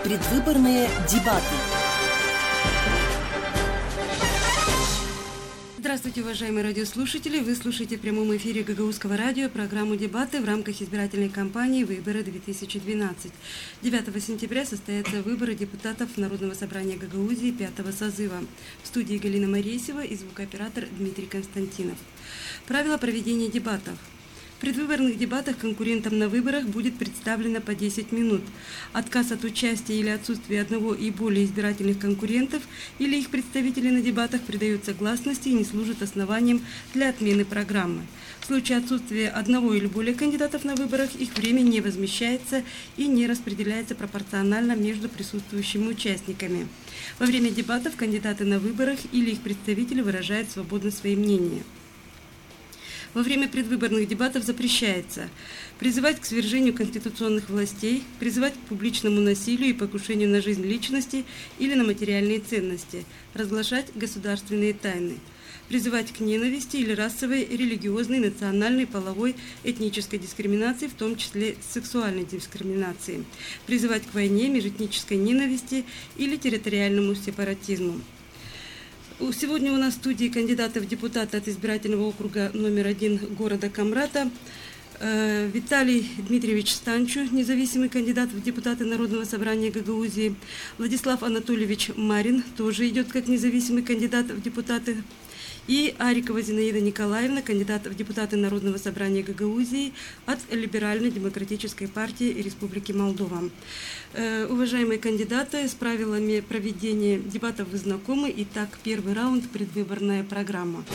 Предвыборные дебаты. Здравствуйте, уважаемые радиослушатели! Вы слушаете в прямом эфире Гагаузского радио программу «Дебаты» в рамках избирательной кампании «Выборы-2012». 9 сентября состоятся выборы депутатов Народного собрания Гагаузии 5-го созыва. В студии Галина Морейсева и звукооператор Дмитрий Константинов. Правила проведения дебатов. В предвыборных дебатах конкурентам на выборах будет представлено по 10 минут. Отказ от участия или отсутствие одного и более избирательных конкурентов или их представителей на дебатах придается гласности и не служит основанием для отмены программы. В случае отсутствия одного или более кандидатов на выборах их время не возмещается и не распределяется пропорционально между присутствующими участниками. Во время дебатов кандидаты на выборах или их представители выражают свободно свои мнения. Во время предвыборных дебатов запрещается призывать к свержению конституционных властей, призывать к публичному насилию и покушению на жизнь личности или на материальные ценности, разглашать государственные тайны, призывать к ненависти или расовой, религиозной, национальной, половой, этнической дискриминации, в том числе сексуальной дискриминации, призывать к войне, межэтнической ненависти или территориальному сепаратизму. Сегодня у нас в студии кандидаты в депутаты от избирательного округа номер 1 города Камрата. Виталий Дмитриевич Станчу, независимый кандидат в депутаты Народного собрания Гагаузии. Владислав Анатольевич Марин, тоже идет как независимый кандидат в депутаты. И Арикова Зинаида Николаевна, кандидат в депутаты Народного собрания Гагаузии от Либерально-демократической партии Республики Молдова. Уважаемые кандидаты, с правилами проведения дебатов вы знакомы. Итак, первый раунд – предвыборная программа.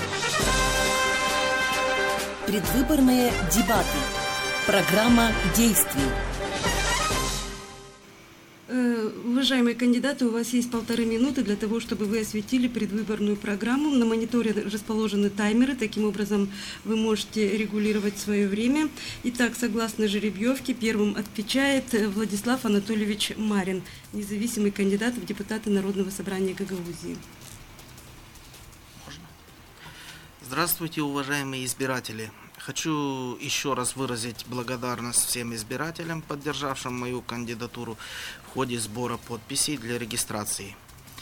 Предвыборные дебаты. Программа действий. Уважаемые кандидаты, у вас есть 1,5 минуты для того, чтобы вы осветили предвыборную программу. На мониторе расположены таймеры, таким образом вы можете регулировать свое время. Итак, согласно жеребьевке, первым отвечает Владислав Анатольевич Марин, независимый кандидат в депутаты Народного собрания Гагаузии. Можно? Здравствуйте, уважаемые избиратели! Хочу еще раз выразить благодарность всем избирателям, поддержавшим мою кандидатуру в ходе сбора подписей для регистрации.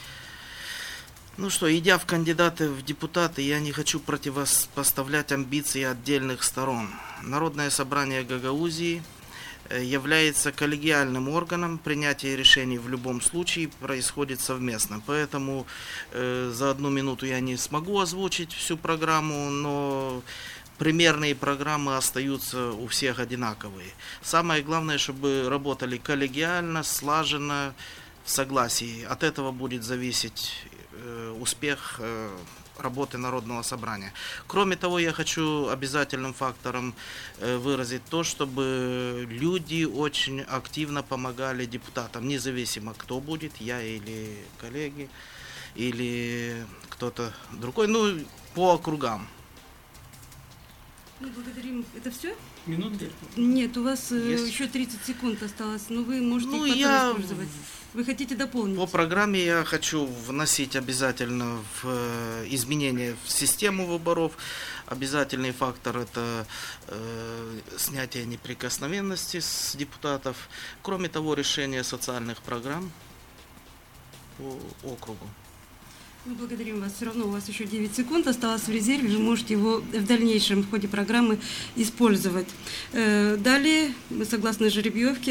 Ну что, идя в кандидаты в депутаты, я не хочу противопоставлять амбиции отдельных сторон. Народное собрание Гагаузии является коллегиальным органом, принятие решений в любом случае происходит совместно. Поэтому за 1 минуту я не смогу озвучить всю программу, но примерные программы остаются у всех одинаковые. Самое главное, чтобы работали коллегиально, слаженно, в согласии. От этого будет зависеть успех работы Народного собрания. Кроме того, я хочу обязательным фактором выразить то, чтобы люди очень активно помогали депутатам, независимо кто будет, я или коллеги, или кто-то другой, по округам. Благодарим. Это все? Минуты? Нет, у вас еще 30 секунд осталось, но вы можете их потом использовать. Вы хотите дополнить? По программе я хочу вносить обязательно изменения в систему выборов. Обязательный фактор – это снятие неприкосновенности с депутатов. Кроме того, решение социальных программ по округу. Мы благодарим вас. Все равно у вас еще 9 секунд осталось в резерве. Вы можете его в дальнейшем в ходе программы использовать. Далее, согласно жеребьевке,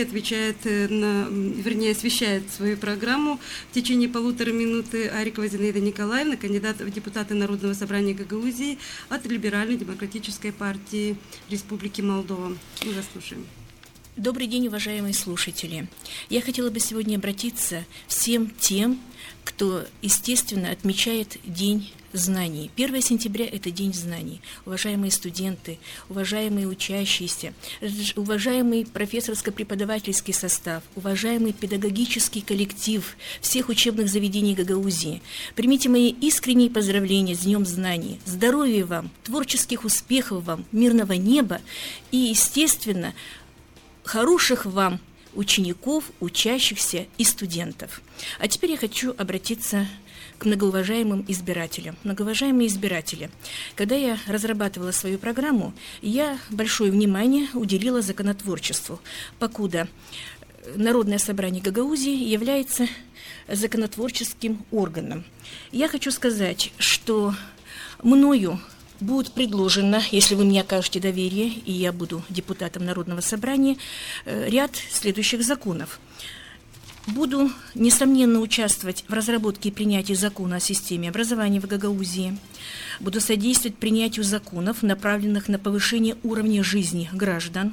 освещает свою программу в течение 1,5 минуты Арикова Зинаида Николаевна, кандидат в депутаты Народного собрания Гагаузии от Либерально-демократической партии Республики Молдова. Мы вас слушаем. Добрый день, уважаемые слушатели. Я хотела бы сегодня обратиться всем тем, кто, естественно, отмечает День знаний. 1 сентября – это День знаний. Уважаемые студенты, уважаемые учащиеся, уважаемый профессорско-преподавательский состав, уважаемый педагогический коллектив всех учебных заведений Гагаузии, примите мои искренние поздравления с Днем знаний. Здоровья вам, творческих успехов вам, мирного неба и, естественно, хороших вам учеников, учащихся и студентов. А теперь я хочу обратиться к многоуважаемым избирателям. Многоуважаемые избиратели, когда я разрабатывала свою программу, я большое внимание уделила законотворчеству, покуда Народное собрание Гагаузии является законотворческим органом. Я хочу сказать, что мною будет предложено, если вы мне окажете доверие, и я буду депутатом Народного собрания, ряд следующих законов. Буду, несомненно, участвовать в разработке и принятии закона о системе образования в Гагаузии. Буду содействовать принятию законов, направленных на повышение уровня жизни граждан.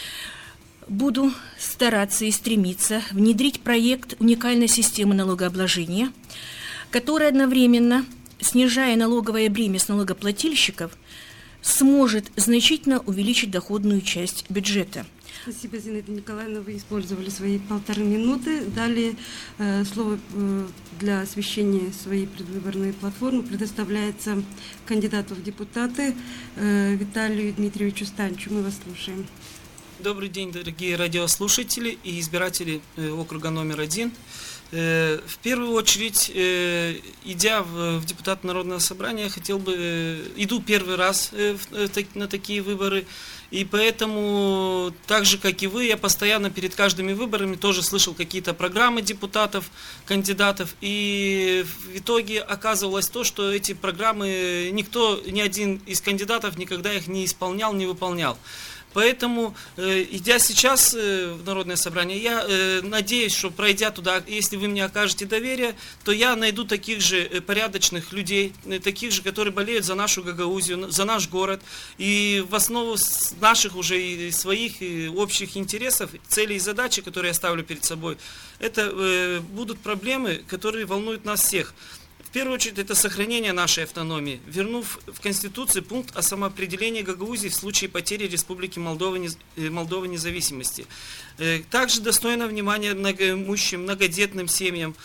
Буду стараться и стремиться внедрить проект уникальной системы налогообложения, которая одновременно, снижая налоговое бремя с налогоплательщиков, сможет значительно увеличить доходную часть бюджета. Спасибо, Зинаида Николаевна, вы использовали свои 1,5 минуты. Далее слово для освещения своей предвыборной платформы предоставляется кандидату в депутаты Виталию Дмитриевичу Станчу. Мы вас слушаем. Добрый день, дорогие радиослушатели и избиратели округа номер 1. В первую очередь, идя в депутат Народного собрания, иду первый раз на такие выборы, и поэтому, так же, как и вы, я постоянно перед каждыми выборами тоже слышал какие-то программы депутатов, кандидатов, и в итоге оказывалось то, что эти программы ни один из кандидатов никогда их не исполнял, не выполнял. Поэтому, идя сейчас в Народное собрание, я надеюсь, что пройдя туда, если вы мне окажете доверие, то я найду таких же порядочных людей, таких же, которые болеют за нашу Гагаузию, за наш город. И в основу наших уже и своих и общих интересов, целей и задачи, которые я ставлю перед собой, это будут проблемы, которые волнуют нас всех. В первую очередь, это сохранение нашей автономии, вернув в Конституции пункт о самоопределении Гагаузии в случае потери Республики Молдова независимости. Также достойно внимания многоимущим, многодетным семьям,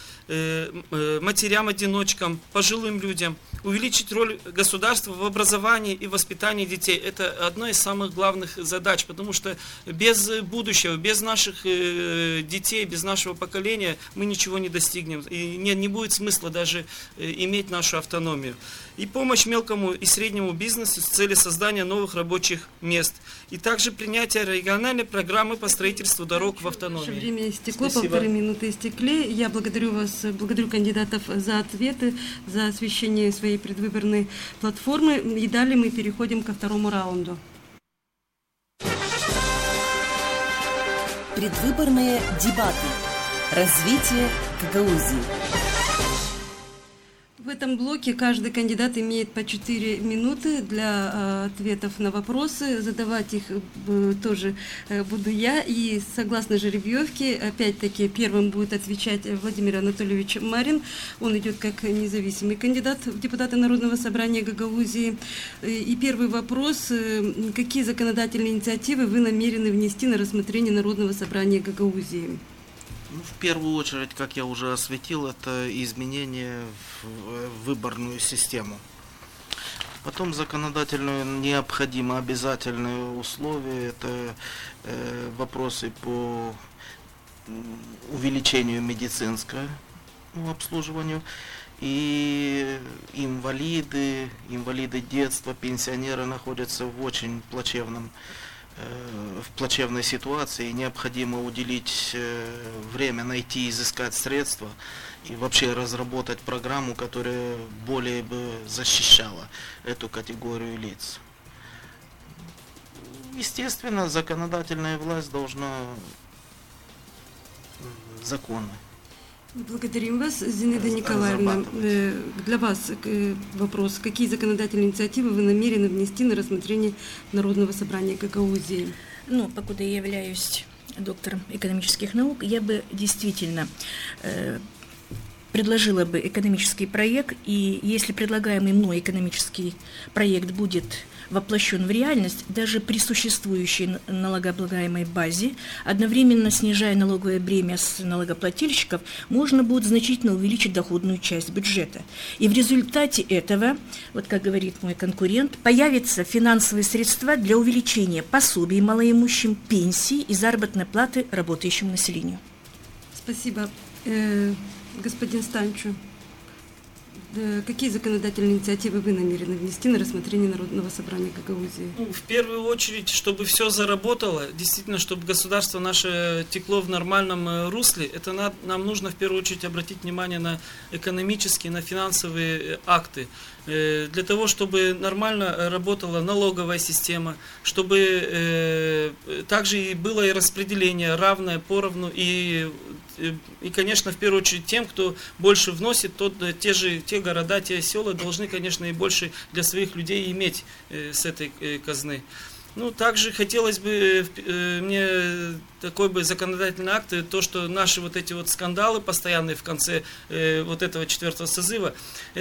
матерям-одиночкам, пожилым людям. Увеличить роль государства в образовании и воспитании детей. Это одна из самых главных задач, потому что без будущего, без наших детей, без нашего поколения мы ничего не достигнем. И не будет смысла даже иметь нашу автономию. И помощь мелкому и среднему бизнесу с целью создания новых рабочих мест. И также принятие региональной программы по строительству дорог в автономии. Наше время истекло, Спасибо. 1,5 минуты истекли. Я благодарю вас, благодарю кандидатов за ответы, за освещение своей предвыборной платформы. И далее мы переходим ко второму раунду. Предвыборные дебаты. Развитие Гагаузии. В этом блоке каждый кандидат имеет по 4 минуты для ответов на вопросы. Задавать их тоже буду я. И согласно жеребьевке, опять-таки, первым будет отвечать Владимир Анатольевич Марин. Он идет как независимый кандидат в депутаты Народного собрания Гагаузии. И первый вопрос. Какие законодательные инициативы вы намерены внести на рассмотрение Народного собрания Гагаузии? В первую очередь, как я уже осветил, это изменение в выборную систему. Потом законодательные необходимо обязательные условия, это вопросы по увеличению медицинского обслуживанию. И инвалиды детства, пенсионеры находятся в очень плачевной ситуации, необходимо уделить время, найти, изыскать средства и вообще разработать программу, которая более бы защищала эту категорию лиц. Естественно, законодательная власть должна законы. Благодарим вас, Зинаида Николаевна. Для вас вопрос. Какие законодательные инициативы вы намерены внести на рассмотрение Народного собрания Гагаузии? Покуда я являюсь доктором экономических наук, я бы действительно предложила бы экономический проект, и если предлагаемый мной экономический проект будет воплощен в реальность, даже при существующей налогооблагаемой базе, одновременно снижая налоговое бремя с налогоплательщиков, можно будет значительно увеличить доходную часть бюджета. И в результате этого, вот как говорит мой конкурент, появятся финансовые средства для увеличения пособий малоимущим, пенсий и заработной платы работающему населению. Спасибо. Господин Станчу, Какие законодательные инициативы вы намерены внести на рассмотрение Народного собрания Гагаузии? В первую очередь, чтобы все заработало, действительно, чтобы государство наше текло в нормальном русле, это нам нужно в первую очередь обратить внимание на экономические, на финансовые акты. Для того, чтобы нормально работала налоговая система, чтобы также и было и распределение равное, поровну, и, конечно, в первую очередь тем, кто больше вносит, те города, те села должны, конечно, и больше для своих людей иметь с этой казны. Ну, также хотелось бы мне такой бы законодательный акт, то, что наши вот эти вот скандалы постоянные в конце вот этого 4-го созыва,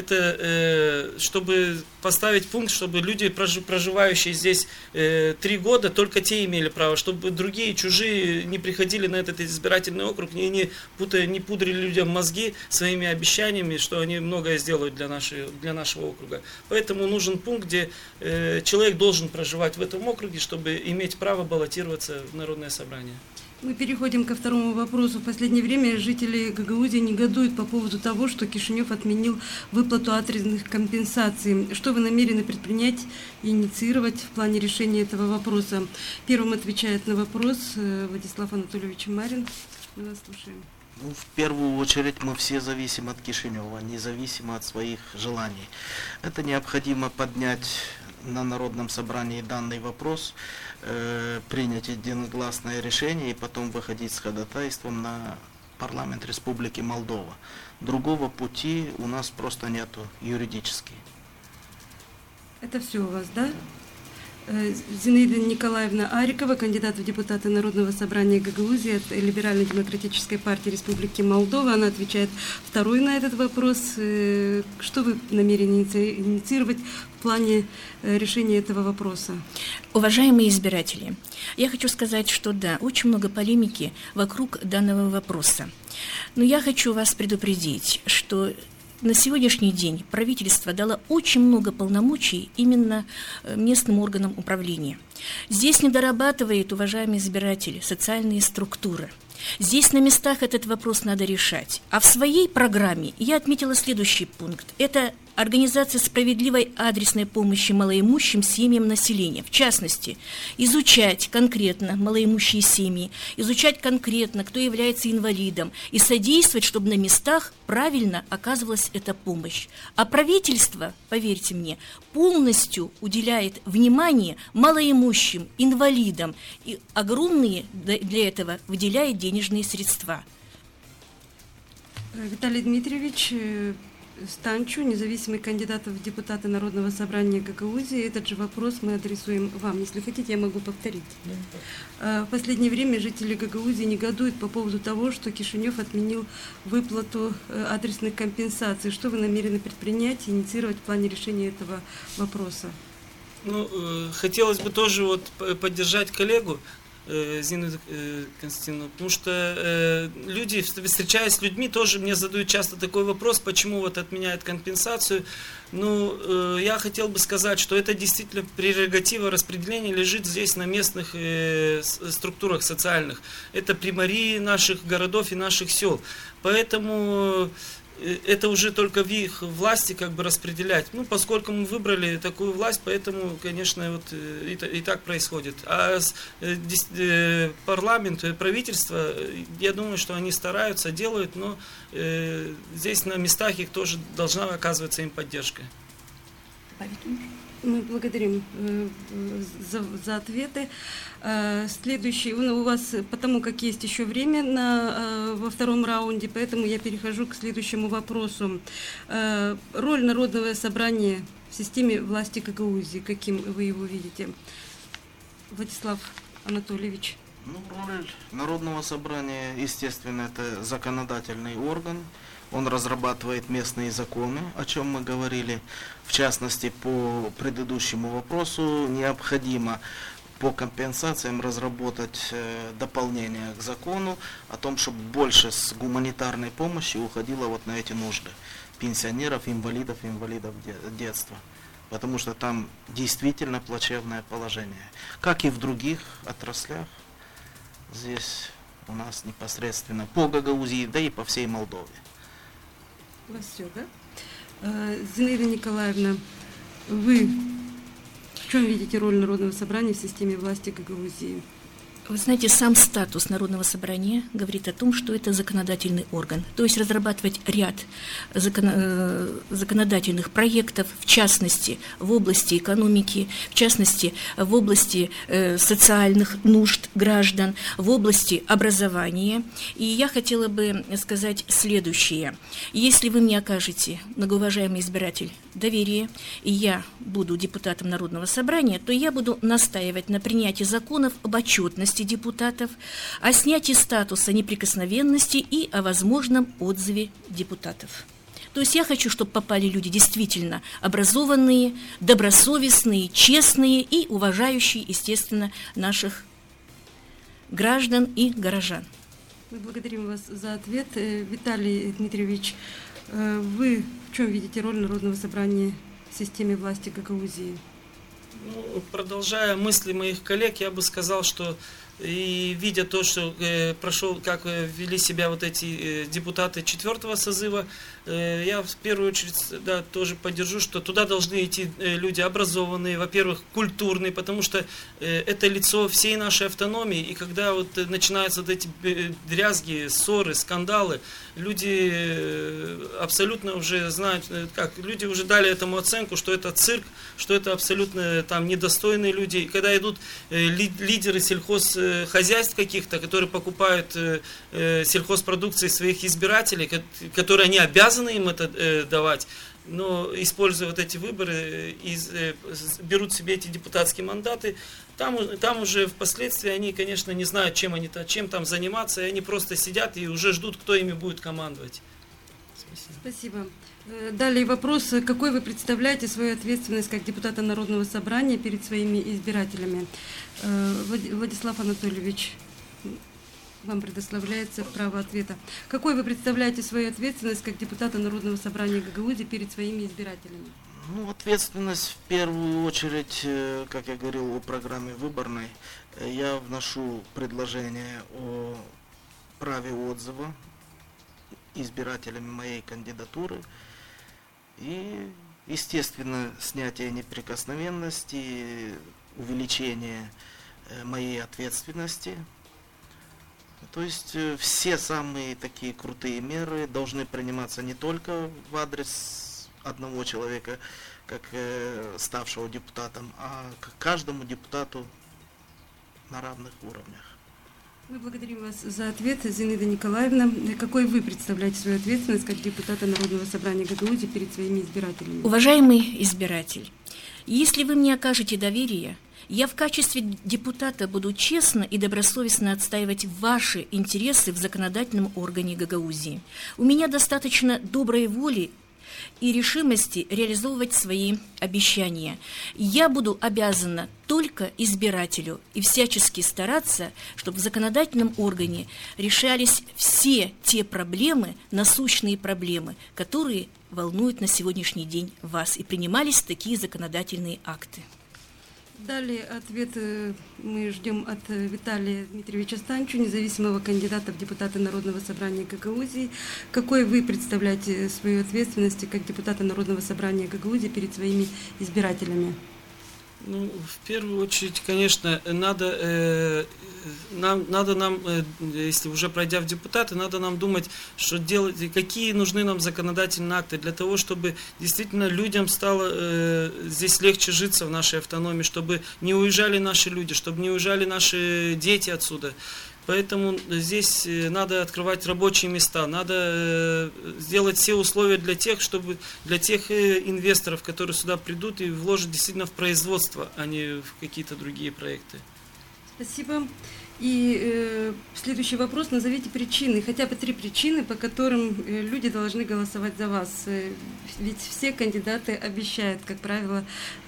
это чтобы поставить пункт, чтобы люди, проживающие здесь 3 года, только те имели право, чтобы другие, чужие не приходили на этот избирательный округ, не пудрили людям мозги своими обещаниями, что они многое сделают для нашего округа. Поэтому нужен пункт, где человек должен проживать в этом округе, чтобы иметь право баллотироваться в Народное собрание. Мы переходим ко второму вопросу. В последнее время жители Гагаузии негодуют по поводу того, что Кишинев отменил выплату адресных компенсаций. Что вы намерены предпринять и инициировать в плане решения этого вопроса? Первым отвечает на вопрос Владислав Анатольевич Марин. Мы вас слушаем. Ну, в первую очередь мы все зависим от Кишинева, независимо от своих желаний. Это необходимо поднять на Народном собрании данный вопрос, принять единогласное решение и потом выходить с ходатайством на парламент Республики Молдова. Другого пути у нас просто нету юридически. Это все у вас, да? Зинаида Николаевна Арикова, кандидат в депутаты Народного собрания Гагаузии от Либерально-демократической партии Республики Молдова. Она отвечает второй на этот вопрос. Что вы намерены инициировать в плане решения этого вопроса? Уважаемые избиратели, я хочу сказать, что да, очень много полемики вокруг данного вопроса. Но я хочу вас предупредить, что на сегодняшний день правительство дало очень много полномочий именно местным органам управления. Здесь не дорабатывает, уважаемые избиратели, социальные структуры. Здесь на местах этот вопрос надо решать. А в своей программе я отметила следующий пункт. Это организация справедливой адресной помощи малоимущим семьям населения. В частности, изучать конкретно малоимущие семьи, изучать конкретно, кто является инвалидом, и содействовать, чтобы на местах правильно оказывалась эта помощь. А правительство, поверьте мне, полностью уделяет внимание малоимущим, инвалидам, и огромные для этого выделяет денежные средства. Виталий Дмитриевич Станчу, независимый кандидат в депутаты Народного собрания Гагаузии. Этот же вопрос мы адресуем вам. Если хотите, я могу повторить. В последнее время жители Гагаузии негодуют по поводу того, что Кишинев отменил выплату адресных компенсаций. Что вы намерены предпринять и инициировать в плане решения этого вопроса? Ну, хотелось бы тоже вот поддержать коллегу Зину Константиновну, потому что люди, встречаясь с людьми, тоже мне задают часто такой вопрос, почему вот отменяют компенсацию. Ну, я хотел бы сказать, что это действительно прерогатива распределения лежит здесь на местных структурах социальных. Это примарии наших городов и наших сел. Поэтому это уже только в их власти как бы распределять. Ну, поскольку мы выбрали такую власть, поэтому, конечно, вот и так происходит. А парламент, правительство, я думаю, что они стараются, делают, но здесь на местах их тоже должна оказываться им поддержка. Мы благодарим за ответы. Следующий у вас, потому как есть еще время во втором раунде, поэтому я перехожу к следующему вопросу. Роль Народного собрания в системе власти Гагаузии, каким вы его видите? Владислав Анатольевич. Ну, роль Народного собрания, естественно, это законодательный орган. Он разрабатывает местные законы, о чем мы говорили. В частности, по предыдущему вопросу необходимо по компенсациям разработать дополнение к закону о том, чтобы больше с гуманитарной помощи уходило вот на эти нужды пенсионеров, инвалидов детства. Потому что там действительно плачевное положение. Как и в других отраслях, здесь у нас непосредственно по Гагаузии, да и по всей Молдове. У вас все, да? Зинаида Николаевна, вы в чем видите роль Народного собрания в системе власти Гагаузии? Вы знаете, сам статус Народного собрания говорит о том, что это законодательный орган. То есть разрабатывать ряд законодательных проектов, в частности, в области экономики, в частности, в области социальных нужд граждан, в области образования. И я хотела бы сказать следующее. Если вы мне окажете, многоуважаемый избиратель, доверие, и я буду депутатом Народного собрания, то я буду настаивать на принятии законов об отчетности депутатов, о снятии статуса неприкосновенности и о возможном отзыве депутатов. То есть я хочу, чтобы попали люди действительно образованные, добросовестные, честные и уважающие, естественно, наших граждан и горожан. Мы благодарим вас за ответ. Виталий Дмитриевич, вы в чем видите роль Народного собрания в системе власти Гагаузии? Ну, продолжая мысли моих коллег, я бы сказал, что и видя то, что прошел, как вели себя вот эти депутаты 4-го созыва, я в первую очередь тоже поддержу, что туда должны идти люди образованные, во-первых, культурные, потому что это лицо всей нашей автономии, и когда вот начинаются вот эти дрязги, ссоры, скандалы, люди абсолютно уже знают, люди уже дали этому оценку, что это цирк, что это абсолютно там недостойные люди. И когда идут лидеры сельхозхозяйств каких-то, которые покупают сельхозпродукции своих избирателей, которые они обязаны им это давать, но используя вот эти выборы, берут себе эти депутатские мандаты, там уже впоследствии они, конечно, не знают, чем там заниматься, и они просто сидят и уже ждут, кто ими будет командовать. Спасибо. Далее вопрос. Какой вы представляете свою ответственность как депутата Народного собрания перед своими избирателями? Владислав Анатольевич, вам предоставляется право ответа. Какой вы представляете свою ответственность как депутата Народного собрания Гагаузии перед своими избирателями? Ну, ответственность в первую очередь, как я говорил о программе выборной, я вношу предложение о праве отзыва избирателями моей кандидатуры и, естественно, снятие неприкосновенности, увеличение моей ответственности. То есть все самые такие крутые меры должны приниматься не только в адрес одного человека, как ставшего депутатом, а к каждому депутату на равных уровнях. Мы благодарим вас за ответ, Зинаида Николаевна. Какой вы представляете свою ответственность как депутата Народного собрания Гагаузии перед своими избирателями? Уважаемый избиратель, если вы мне окажете доверие, я в качестве депутата буду честно и добросовестно отстаивать ваши интересы в законодательном органе Гагаузии. У меня достаточно доброй воли и решимости реализовывать свои обещания. Я буду обязана только избирателю и всячески стараться, чтобы в законодательном органе решались все те проблемы, насущные проблемы, которые волнуют на сегодняшний день вас, и принимались такие законодательные акты. Далее ответ мы ждем от Виталия Дмитриевича Станчу, независимого кандидата в депутаты Народного собрания Гагаузии. Какой вы представляете свою ответственность как депутата Народного собрания Гагаузии перед своими избирателями? Ну, в первую очередь, конечно, надо нам, если уже пройдя в депутаты, надо нам думать, что делать, какие нужны нам законодательные акты для того, чтобы действительно людям стало здесь легче житься в нашей автономии, чтобы не уезжали наши люди, чтобы не уезжали наши дети отсюда. Поэтому здесь надо открывать рабочие места, надо сделать все условия для тех инвесторов, которые сюда придут и вложат действительно в производство, а не в какие-то другие проекты. Спасибо. И следующий вопрос. Назовите причины, хотя бы 3 причины, по которым люди должны голосовать за вас. Ведь все кандидаты обещают, как правило,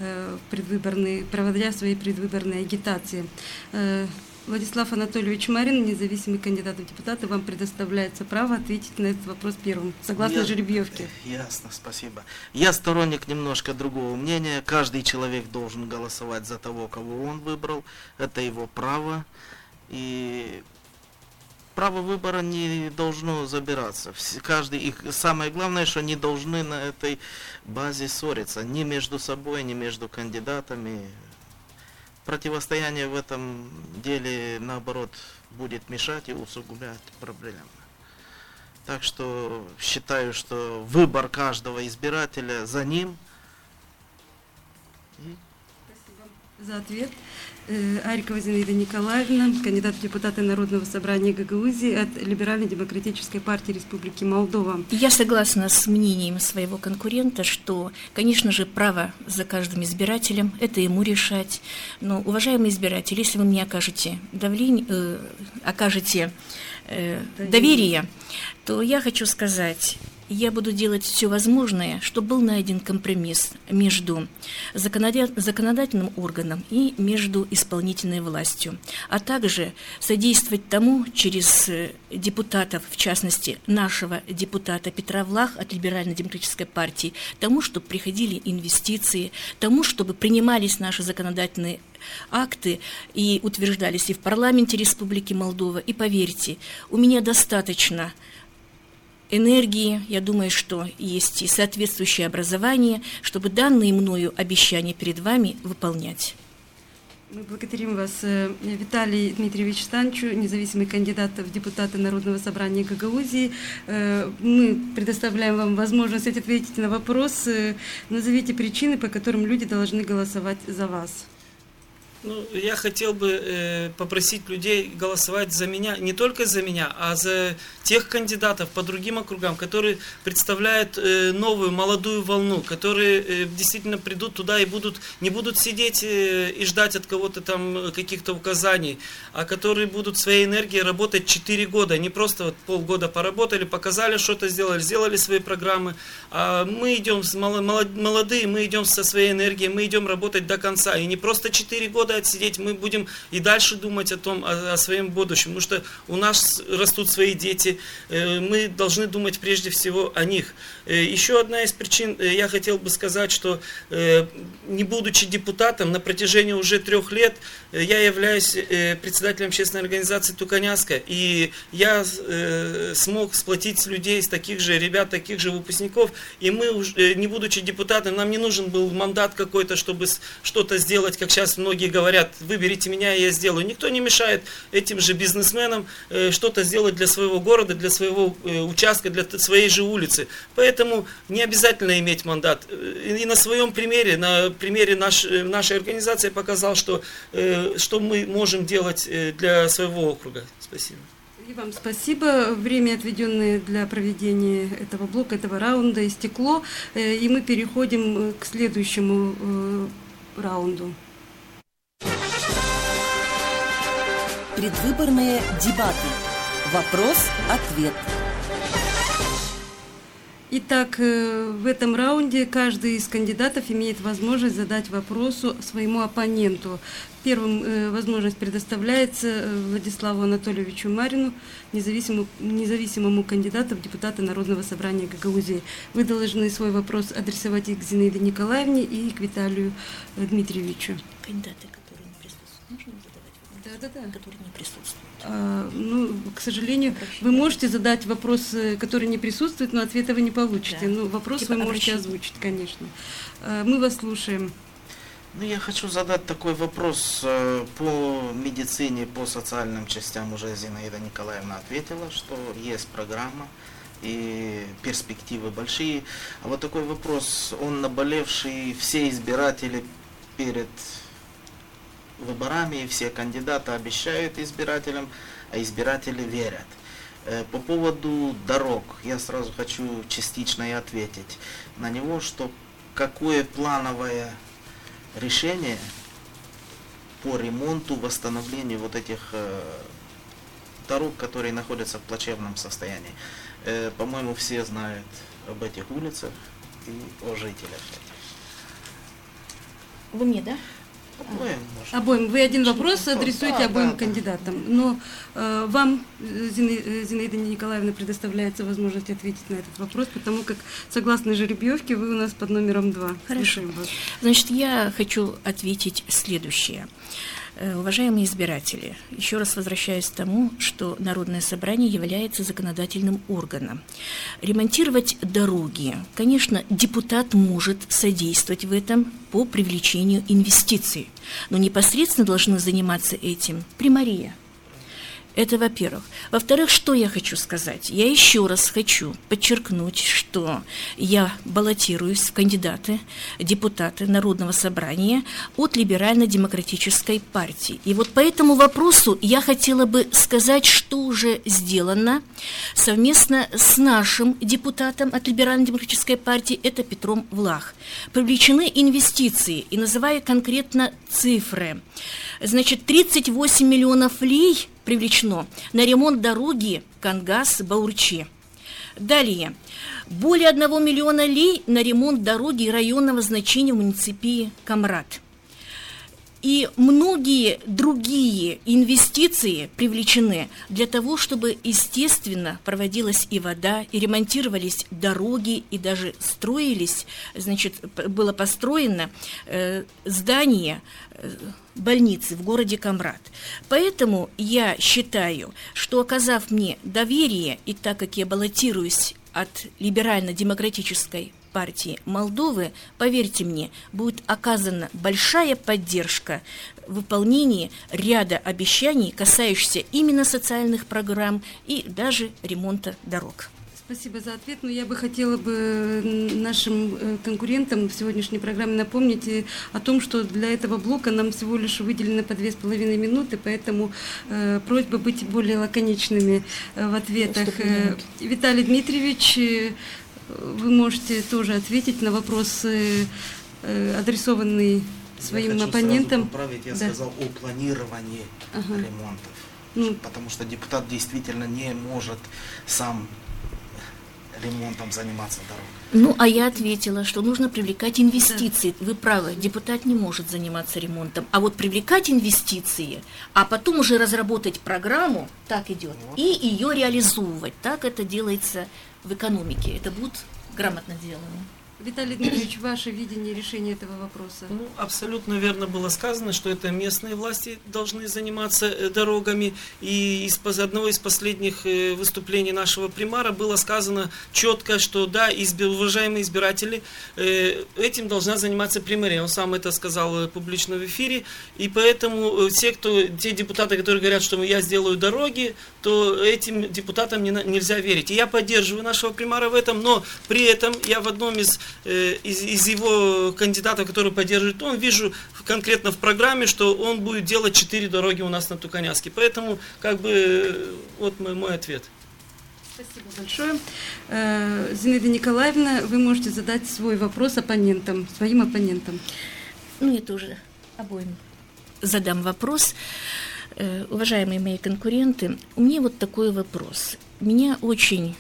проводя свои предвыборные агитации. Владислав Анатольевич Марин, независимый кандидат в депутаты, вам предоставляется право ответить на этот вопрос первым, согласно жеребьевке. Ясно, спасибо. Я сторонник немножко другого мнения. Каждый человек должен голосовать за того, кого он выбрал. Это его право. И право выбора не должно забираться. Самое главное, что не должны на этой базе ссориться ни между собой, ни между кандидатами. Противостояние в этом деле, наоборот, будет мешать и усугублять проблемы. Так что считаю, что выбор каждого избирателя за ним. Спасибо за ответ. Арикова Зинаида Николаевна, кандидат в депутаты Народного собрания Гагаузии от Либерально-демократической партии Республики Молдова. Я согласна с мнением своего конкурента, что, конечно же, право за каждым избирателем, это ему решать. Но, уважаемые избиратели, если вы мне окажете доверие, то я хочу сказать, я буду делать все возможное, чтобы был найден компромисс между законодательным органом и между исполнительной властью, а также содействовать тому через депутатов, в частности, нашего депутата Петра Влах от Либерально-демократической партии, тому, чтобы приходили инвестиции, тому, чтобы принимались наши законодательные акты и утверждались и в парламенте Республики Молдова. И поверьте, у меня достаточно энергии, я думаю, что есть и соответствующее образование, чтобы данные мною обещания перед вами выполнять. Мы благодарим вас, Виталий Дмитриевич Станчу, независимый кандидат в депутаты Народного собрания Гагаузии. Мы предоставляем вам возможность ответить на вопрос. Назовите причины, по которым люди должны голосовать за вас. Я хотел бы попросить людей голосовать за меня, не только за меня, а за тех кандидатов по другим округам, которые представляют новую, молодую волну, которые действительно придут туда и не будут сидеть и ждать от кого-то там каких-то указаний, а которые будут своей энергией работать 4 года, не просто полгода поработали, показали, что-то сделали свои программы, а мы идем молодые, мы идем со своей энергией, мы идем работать до конца, и не просто 4 года отсидеть, мы будем и дальше думать о своем будущем, потому что у нас растут свои дети, мы должны думать прежде всего о них. Еще одна из причин, я хотел бы сказать, что не будучи депутатом, на протяжении уже 3 лет я являюсь председателем общественной организации «Туканяска», и я смог сплотить людей, таких же ребят, таких же выпускников, и мы, не будучи депутатом, нам не нужен был мандат какой-то, чтобы что-то сделать, как сейчас многие говорят, выберите меня, и я сделаю. Никто не мешает этим же бизнесменам что-то сделать для своего города, для своего участка, для своей же улицы. Поэтому не обязательно иметь мандат. И на своем примере, на примере нашей организации я показал, что мы можем делать для своего округа. Спасибо. И вам спасибо. Время, отведенное для проведения этого блока, этого раунда, истекло. И мы переходим к следующему раунду. Предвыборные дебаты. Вопрос-ответ. Итак, в этом раунде каждый из кандидатов имеет возможность задать вопрос своему оппоненту. Первым возможность предоставляется Владиславу Анатольевичу Марину, независимому кандидату в депутаты Народного собрания Гагаузии. Вы должны свой вопрос адресовать и к Зинаиде Николаевне, и к Виталию Дмитриевичу. Кандидаты, которые не присутствуют, можно задавать вопрос? Да. Которые не присутствуют. К сожалению, вы можете задать вопрос, который не присутствует, но ответа вы не получите. Да. Но вопрос вы можете озвучить, конечно. Мы вас слушаем. Я хочу задать такой вопрос по медицине, по социальным частям. Уже Зинаида Николаевна ответила, что есть программа и перспективы большие. А вот такой вопрос, он наболевший, все избиратели перед выборами, все кандидаты обещают избирателям, а избиратели верят. По поводу дорог, я сразу хочу частично и ответить на него, что какое плановое решение по ремонту, восстановлению вот этих дорог, которые находятся в плачевном состоянии. По-моему, все знают об этих улицах и о жителях. Вы мне, да? Обоим. Вы один вопрос адресуете обоим кандидатам. Но вам, Зинаида Николаевна, предоставляется возможность ответить на этот вопрос, потому как, согласно жеребьевке, вы у нас под номером 2. Хорошо. Значит, я хочу ответить следующее. Уважаемые избиратели, еще раз возвращаюсь к тому, что Народное собрание является законодательным органом. Ремонтировать дороги, конечно, депутат может содействовать в этом по привлечению инвестиций, но непосредственно должны заниматься этим примария. Это во-первых. Во-вторых, что я хочу сказать? Я еще раз хочу подчеркнуть, что я баллотируюсь в кандидаты, депутаты Народного собрания от Либерально-демократической партии. И вот по этому вопросу я хотела бы сказать, что уже сделано совместно с нашим депутатом от Либерально-демократической партии, это Петром Влах. Привлечены инвестиции, и называю конкретно цифры. Значит, 38 миллионов лей привлечено на ремонт дороги Кангас-Баурчи. Далее. Более 1 миллиона лей на ремонт дороги районного значения в муниципии Камрат. И многие другие инвестиции привлечены для того, чтобы, естественно, проводилась и вода, и ремонтировались дороги, и даже строились, значит, было построено здание больницы в городе Камрат. Поэтому я считаю, что, оказав мне доверие, и так как я баллотируюсь от Либерально-демократической партии Молдовы, поверьте мне, будет оказана большая поддержка в выполнении ряда обещаний, касающихся именно социальных программ и даже ремонта дорог. Спасибо за ответ. Но я бы хотела нашим конкурентам в сегодняшней программе напомнить о том, что для этого блока нам всего лишь выделено по 2,5 минуты, поэтому просьба быть более лаконичными в ответах. Виталий Дмитриевич, вы можете тоже ответить на вопрос, адресованный своим оппонентам. Поправить, я сказал о планировании ремонтов, потому что депутат действительно не может сам ремонтом заниматься дорог. Ну, а я ответила, что нужно привлекать инвестиции. Вы правы, депутат не может заниматься ремонтом. А вот привлекать инвестиции, а потом уже разработать программу, так идет, и ее реализовывать. Так это делается в экономике. Это будет грамотно сделано. Виталий Дмитриевич, ваше видение решения этого вопроса? Ну, абсолютно верно было сказано, что это местные власти должны заниматься дорогами. И из одного из последних выступлений нашего примара было сказано четко, что да, уважаемые избиратели, этим должна заниматься примария. Он сам это сказал публично в эфире. И поэтому те депутаты, которые говорят, что я сделаю дороги, то этим депутатам нельзя верить. И я поддерживаю нашего примара в этом, но при этом я в одном из его кандидатов, который поддерживает, вижу конкретно в программе, что он будет делать 4 дороги у нас на Туканяске. Поэтому, вот мой ответ. Спасибо большое. Зинаида Николаевна, вы можете задать свой вопрос своим оппонентам. Ну, я тоже обоим задам вопрос. Уважаемые мои конкуренты, у меня вот такой вопрос. Меня очень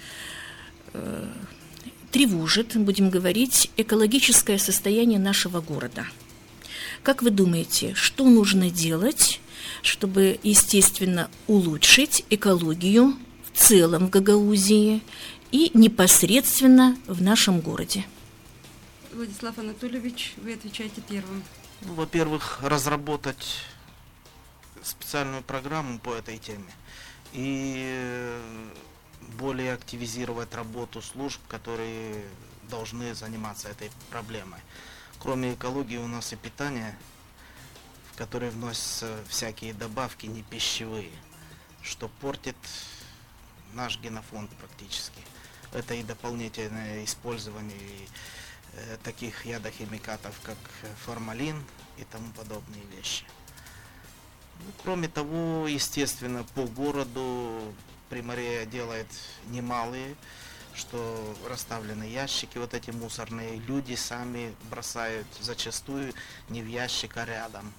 тревожит, будем говорить, экологическое состояние нашего города. Как вы думаете, что нужно делать, чтобы, естественно, улучшить экологию в целом в Гагаузии и непосредственно в нашем городе? Владислав Анатольевич, вы отвечаете первым. Во-первых, разработать специальную программу по этой теме и более активизировать работу служб, которые должны заниматься этой проблемой. Кроме экологии у нас и питание, в которое вносятся всякие добавки не пищевые, что портит наш генофонд практически. Это и дополнительное использование таких ядохимикатов, как формалин и тому подобные вещи. Кроме того, естественно, по городу примария делает немалые, что расставлены ящики, вот эти мусорные, люди сами бросают зачастую не в ящик, а рядом.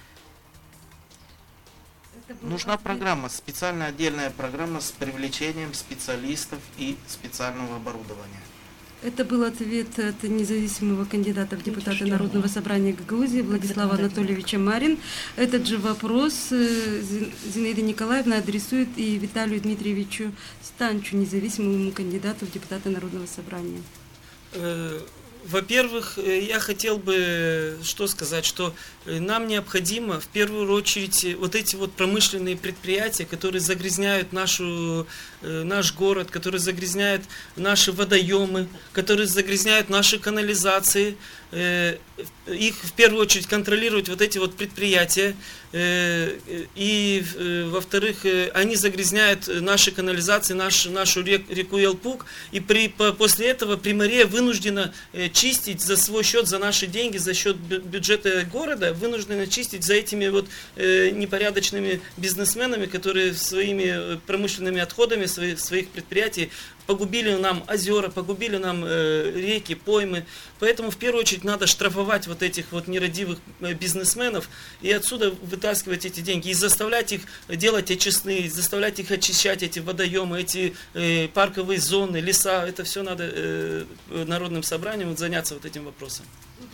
Нужна программа, специальная отдельная программа с привлечением специалистов и специального оборудования. Это был ответ от независимого кандидата в депутаты Народного собрания Гагаузии Владислава Анатольевича Марин. Этот же вопрос Зинаида Николаевна адресует и Виталию Дмитриевичу Станчу, независимому кандидату в депутаты Народного собрания. Во-первых, я хотел бы что сказать, что нам необходимо в первую очередь вот эти вот промышленные предприятия, которые загрязняют наш город, которые загрязняют наши водоемы, которые загрязняют наши канализации, их в первую очередь контролировать вот эти вот предприятия, и во-вторых, они загрязняют наши канализации, нашу реку Ялпуг, и после этого Приморье вынуждена чистить за свой счет, за наши деньги, за счет бюджета города, вынуждена чистить за этими вот непорядочными бизнесменами, которые своими промышленными отходами своих предприятий погубили нам озера, погубили нам реки, поймы. Поэтому в первую очередь надо штрафовать вот этих вот нерадивых бизнесменов и отсюда вытаскивать эти деньги и заставлять их делать очистные, заставлять их очищать эти водоемы, эти парковые зоны, леса. Это все надо народным собранием заняться вот этим вопросом.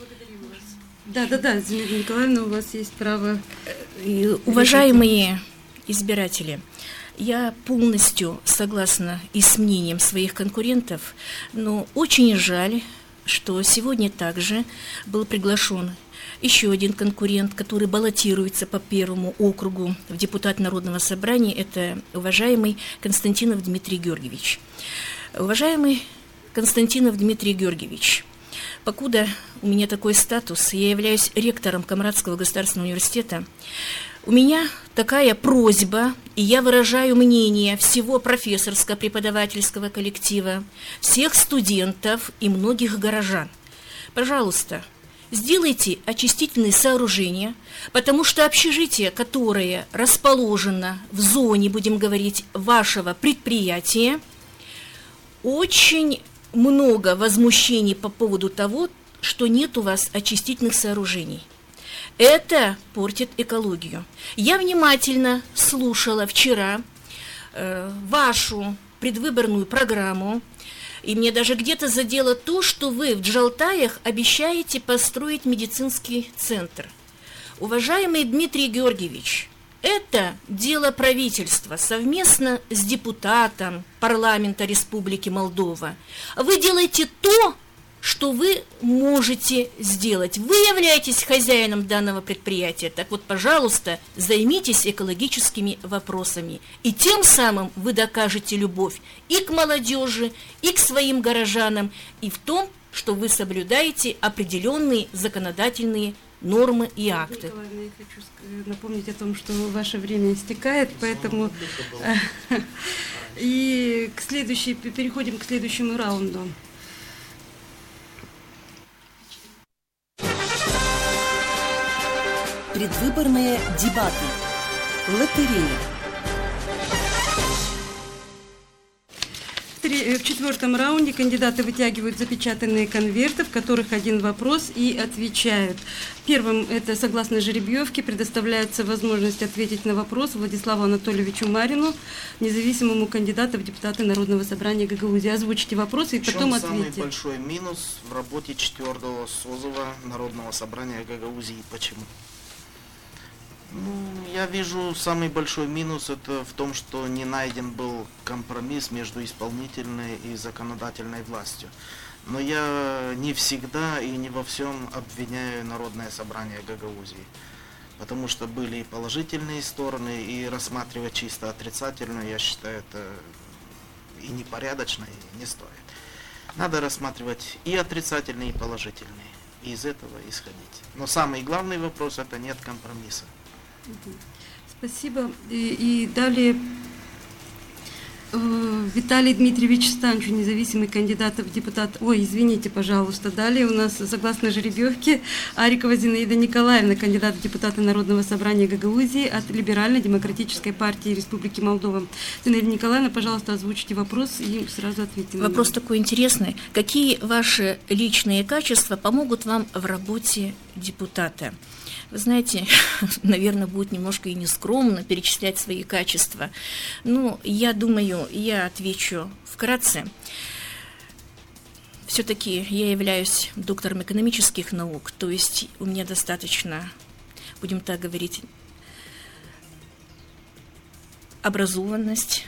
Да, Зинаида Николаевна, у вас есть право. Уважаемые избиратели, я полностью согласна и с мнением своих конкурентов, но очень жаль, что сегодня также был приглашен еще один конкурент, который баллотируется по первому округу в депутат Народного собрания, это уважаемый Константинов Дмитрий Георгиевич. Уважаемый Константинов Дмитрий Георгиевич, покуда у меня такой статус, я являюсь ректором Камрадского государственного университета, у меня такая просьба, и я выражаю мнение всего профессорско-преподавательского коллектива, всех студентов и многих горожан. Пожалуйста, сделайте очистительные сооружения, потому что общежитие, которое расположено в зоне, будем говорить, вашего предприятия, очень много возмущений по поводу того, что нет у вас очистительных сооружений. Это портит экологию. Я внимательно слушала вчера вашу предвыборную программу, и мне даже где-то задело то, что вы в Джалтаях обещаете построить медицинский центр. Уважаемый Дмитрий Георгиевич, это дело правительства совместно с депутатом парламента Республики Молдова. Вы делаете то, что вы можете сделать. Вы являетесь хозяином данного предприятия. Так вот, пожалуйста, займитесь экологическими вопросами. И тем самым вы докажете любовь и к молодежи, и к своим горожанам, и в том, что вы соблюдаете определенные законодательные нормы и акты. Николаевна, я хочу напомнить о том, что ваше время истекает, поэтому и переходим к следующему раунду. Предвыборные дебаты. Лотерея. В четвертом раунде кандидаты вытягивают запечатанные конверты, в которых один вопрос, и отвечают. Первым, это согласно жеребьевке, предоставляется возможность ответить на вопрос Владиславу Анатольевичу Марину, независимому кандидату в депутаты Народного собрания Гагаузии. Озвучите вопросы и потом ответьте. Самый большой минус в работе четвертого созыва Народного собрания Гагаузии? Почему? Я вижу, самый большой минус это в том, что не найден был компромисс между исполнительной и законодательной властью. Но я не всегда и не во всем обвиняю Народное собрание Гагаузии, потому что были и положительные стороны, и рассматривать чисто отрицательно, я считаю, это и непорядочно, и не стоит. Надо рассматривать и отрицательные, и положительные, и из этого исходить. Но самый главный вопрос это нет компромисса. Спасибо. И далее Виталий Дмитриевич Станчу, независимый кандидат в депутат. Ой, извините, пожалуйста. Далее у нас, согласно жеребьевке, Арикова Зинаида Николаевна, кандидат в депутаты Народного собрания Гагаузии от Либерально-демократической партии Республики Молдова. Зинаида Николаевна, пожалуйста, озвучите вопрос и сразу ответьте. Вопрос такой интересный. Какие ваши личные качества помогут вам в работе депутата? Вы знаете, наверное, будет немножко и нескромно перечислять свои качества. Но я думаю, я отвечу вкратце. Все-таки я являюсь доктором экономических наук, то есть у меня достаточно, будем так говорить, образованность,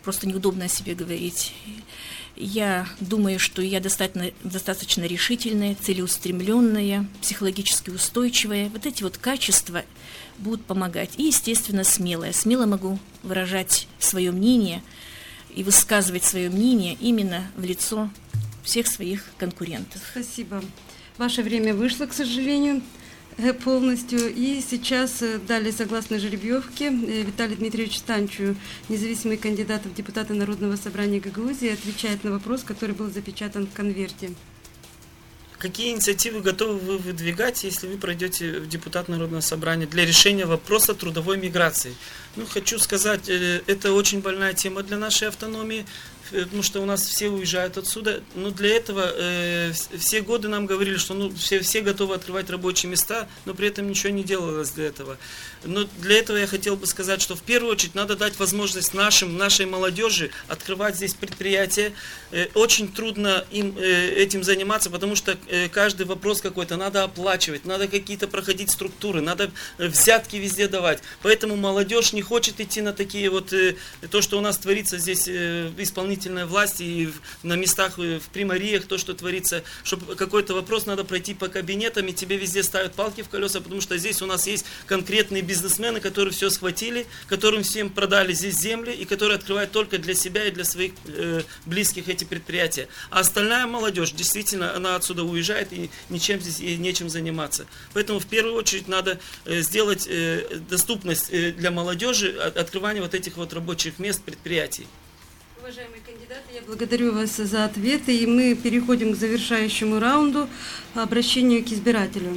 просто неудобно о себе говорить. Я думаю, что я достаточно решительная, целеустремленная, психологически устойчивая. Вот эти вот качества будут помогать. И, естественно, смелая. Смело могу выражать свое мнение и высказывать свое мнение именно в лицо всех своих конкурентов. Спасибо. Ваше время вышло, к сожалению, полностью. И сейчас далее, согласно жеребьевке, Виталий Дмитриевич Станчу, независимый кандидат в депутаты Народного собрания Гагаузии, отвечает на вопрос, который был запечатан в конверте. Какие инициативы готовы вы выдвигать, если вы пройдете в депутат Народного собрания для решения вопроса трудовой миграции? Ну, хочу сказать, это очень больная тема для нашей автономии, потому что у нас все уезжают отсюда. Но для этого все годы нам говорили, что все готовы открывать рабочие места, но при этом ничего не делалось для этого. Но для этого я хотел бы сказать, что в первую очередь надо дать возможность нашей молодежи открывать здесь предприятия. Очень трудно им этим заниматься, потому что каждый вопрос какой-то надо оплачивать, надо какие-то проходить структуры, надо взятки везде давать. Поэтому молодежь не хочет идти на такие вот, то, что у нас творится здесь в исполнительной власти и на местах, в примариях, то, что творится, чтобы какой-то вопрос надо пройти по кабинетам, и тебе везде ставят палки в колеса, потому что здесь у нас есть конкретные бизнесмены, которые все схватили, которым всем продали здесь земли, и которые открывают только для себя и для своих близких эти предприятия. А остальная молодежь, действительно, она отсюда уезжает, и ничем здесь и нечем заниматься. Поэтому в первую очередь надо сделать доступность для молодежи, открывание вот этих вот рабочих мест, предприятий. Уважаемые кандидаты, я благодарю вас за ответы, и мы переходим к завершающему раунду, обращению к избирателю.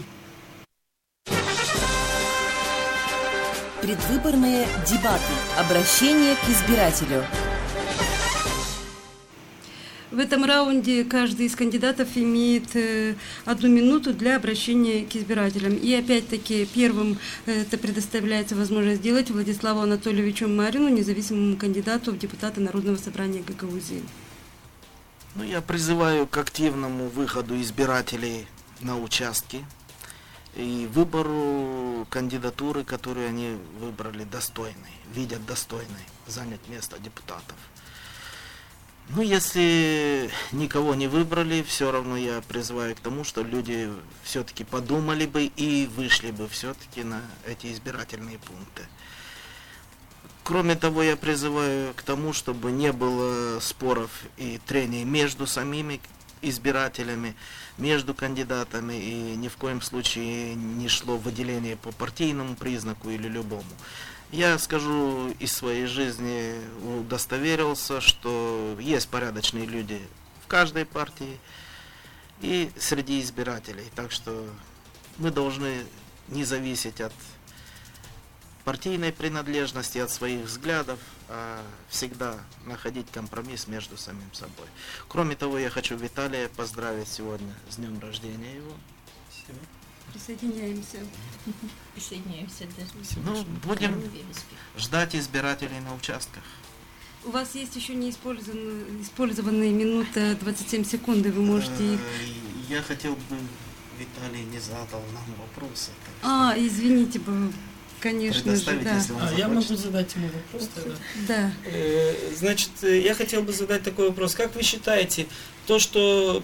Предвыборные дебаты. Обращение к избирателю. В этом раунде каждый из кандидатов имеет 1 минуту для обращения к избирателям. И опять-таки первым это предоставляется возможность сделать Владиславу Анатольевичу Марину, независимому кандидату в депутаты Народного собрания Гагаузии. Я призываю к активному выходу избирателей на участки и выбору кандидатуры, которую они выбрали достойной, видят достойной занять место депутатов. Если никого не выбрали, все равно я призываю к тому, что люди все-таки подумали бы и вышли бы все-таки на эти избирательные пункты. Кроме того, я призываю к тому, чтобы не было споров и трений между самими избирателями, между кандидатами, и ни в коем случае не шло выделение по партийному признаку или любому. Я скажу, из своей жизни удостоверился, что есть порядочные люди в каждой партии и среди избирателей. Так что мы должны не зависеть от партийной принадлежности, от своих взглядов, а всегда находить компромисс между самим собой. Кроме того, я хочу Виталия поздравить сегодня с днем рождения его. Спасибо. Присоединяемся. Присоединяемся, да. Будем ждать избирателей на участках. У вас есть еще не использованные минута 27 секунд, и вы можете их... Я хотел бы, Виталий не задал нам вопросы. Извините, конечно же, да. Я могу задать ему вопрос тогда? Да. Значит, я хотел бы задать такой вопрос. Как вы считаете, то, что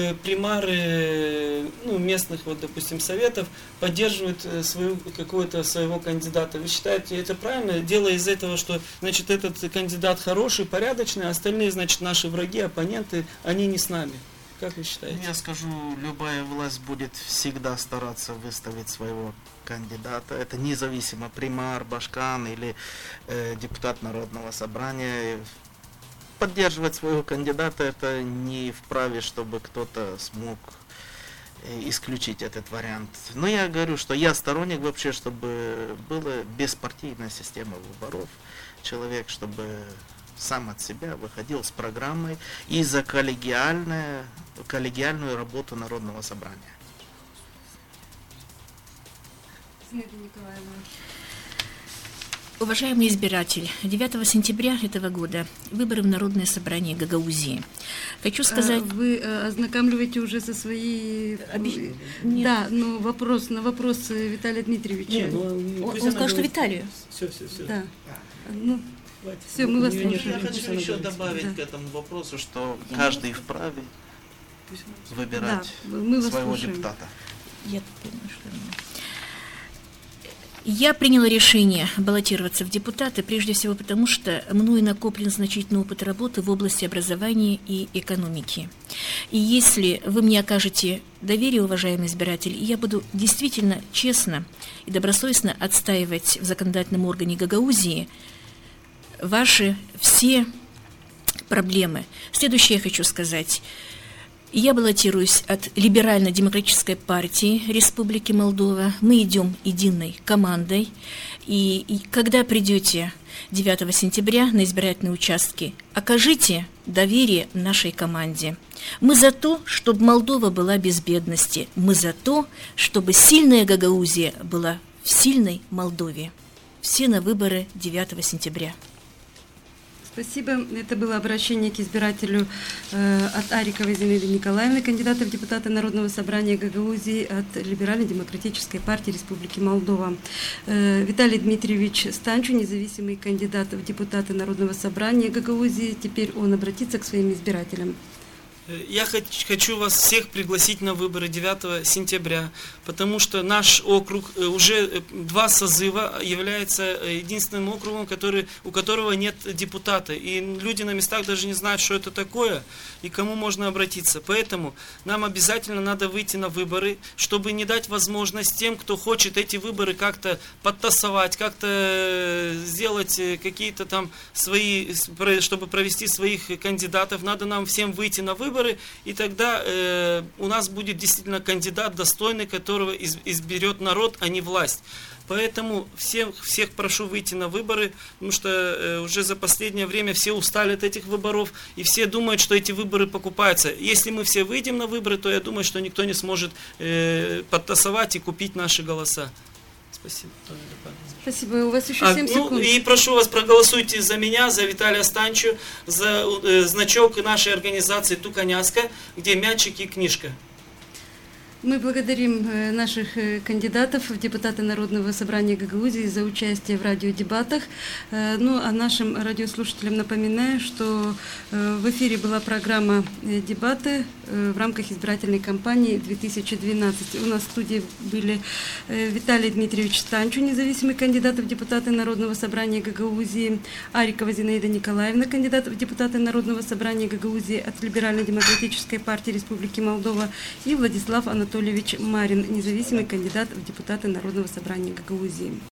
примары местных, допустим, советов поддерживают своего кандидата, вы считаете это правильно? Делая из этого, что, значит, этот кандидат хороший, порядочный, а остальные, значит, наши враги, оппоненты, они не с нами. Как вы считаете? Я скажу, любая власть будет всегда стараться выставить своего кандидата. Это независимо, примар, башкан или депутат Народного собрания. Поддерживать своего кандидата — это не вправе, чтобы кто-то смог исключить этот вариант. Но я говорю, что я сторонник вообще, чтобы была беспартийная система выборов. Человек, чтобы сам от себя выходил с программой и за коллегиальную работу Народного собрания. Уважаемый избиратель, 9 сентября этого года выборы в Народное собрание Гагаузии. Хочу сказать... Вы ознакомливаете уже со своей... Нет. Да, но на вопрос Виталия Дмитриевича. Он сказал, что Виталию. Все. Да. Все, мы вас Я слушаем. хочу еще добавить к этому вопросу, что каждый вправе выбирать Да, мы вас своего слушаем. депутата. Я приняла решение баллотироваться в депутаты, прежде всего потому, что мною накоплен значительный опыт работы в области образования и экономики. И если вы мне окажете доверие, уважаемые избиратели, я буду действительно честно и добросовестно отстаивать в законодательном органе Гагаузии ваши все проблемы. Следующее я хочу сказать. Я баллотируюсь от Либерально-демократической партии Республики Молдова. Мы идем единой командой. И когда придете 9 сентября на избирательные участки, окажите доверие нашей команде. Мы за то, чтобы Молдова была без бедности. Мы за то, чтобы сильная Гагаузия была в сильной Молдове. Все на выборы 9 сентября. Спасибо. Это было обращение к избирателю от Ариковой Зинаиды Николаевны, кандидата в депутаты Народного собрания Гагаузии от Либерально-демократической партии Республики Молдова. Виталий Дмитриевич Станчу, независимый кандидат в депутаты Народного собрания Гагаузии. Теперь он обратится к своим избирателям. Я хочу вас всех пригласить на выборы 9 сентября, потому что наш округ уже 2 созыва является единственным округом, у которого нет депутата. И люди на местах даже не знают, что это такое и кому можно обратиться. Поэтому нам обязательно надо выйти на выборы, чтобы не дать возможность тем, кто хочет эти выборы как-то подтасовать, как-то сделать какие-то там свои, чтобы провести своих кандидатов. Надо нам всем выйти на выборы, и тогда у нас будет действительно кандидат достойный, которого изберет народ, а не власть. Поэтому всех прошу выйти на выборы, потому что уже за последнее время все устали от этих выборов, и все думают, что эти выборы покупаются. Если мы все выйдем на выборы, то я думаю, что никто не сможет подтасовать и купить наши голоса. Спасибо. Спасибо. У вас еще 7 секунд. И прошу вас, проголосуйте за меня, за Виталия Станчу, за значок нашей организации «Туканяска», где мячик и книжка. Мы благодарим наших кандидатов в депутаты Народного собрания Гагаузии за участие в радиодебатах. Ну, а нашим радиослушателям напоминаю, что в эфире была программа «Дебаты» в рамках избирательной кампании 2012. У нас в студии были Виталий Дмитриевич Станчу, независимый кандидат в депутаты Народного собрания Гагаузии, Арикова Зинаида Николаевна, кандидат в депутаты Народного собрания Гагаузии от Либерально-демократической партии Республики Молдова, и Владислав Анатольевич Марин, независимый кандидат в депутаты Народного собрания Гагаузии.